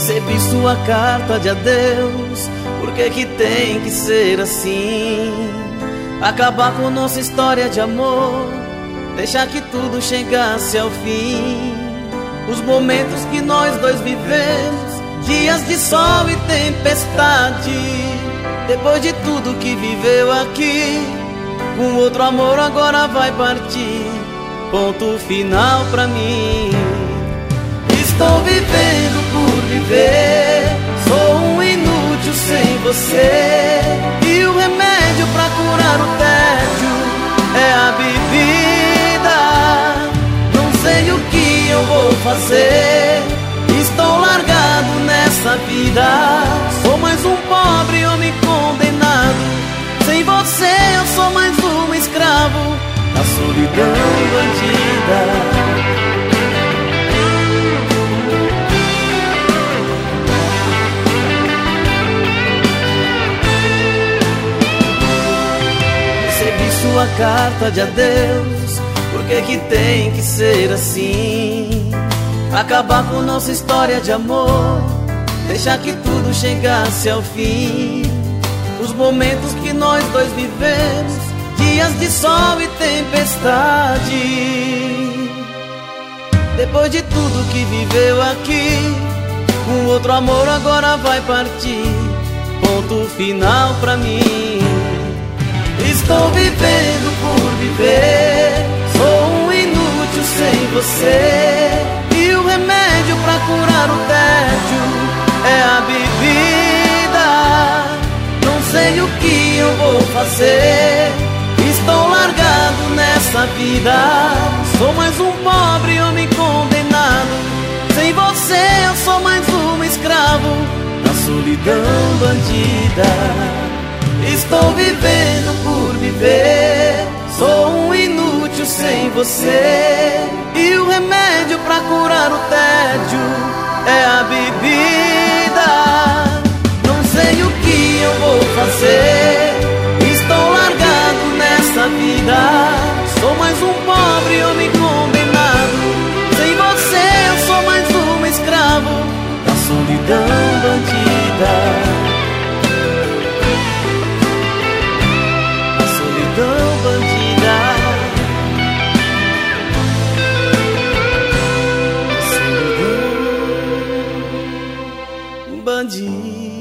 Recebi sua carta de adeus. Por que que tem que ser assim? Acabar com nossa história de amor, deixar que tudo chegasse ao fim. Os momentos que nós dois vivemos, dias de sol e tempestade. Depois de tudo que viveu aqui, com outro amor agora vai partir. Ponto final pra mim. Estou vivendo por viver, sou um inútil sem você. E o remédio pra curar o tédio é a bebida. Não sei o que eu vou fazer, estou largado nessa vida. Sou mais um pobre homem condenado. Sem você eu sou mais um escravo da solidão bandida. Sua carta de adeus, por que que tem que ser assim? Acabar com nossa história de amor, deixar que tudo chegasse ao fim. Os momentos que nós dois vivemos, dias de sol e tempestade. Depois de tudo que viveu aqui, com outro amor agora vai partir. Ponto final pra mim. Estou vivendo por viver, sou um inútil sem você. E o remédio pra curar o tédio é a bebida. Não sei o que eu vou fazer, estou largado nessa vida. Sou mais um pobre homem condenado. Sem você eu sou mais um escravo da solidão bandida. Estou vivendo por viver, sou um inútil sem você. E o remédio pra curar o tédio é a bebida. Não sei o que eu vou fazer, estou largado nessa vida. Sou mais um pobre homem condenado. Sem você eu sou mais um escravo da solidão bandida. Bandida, solidão bandida.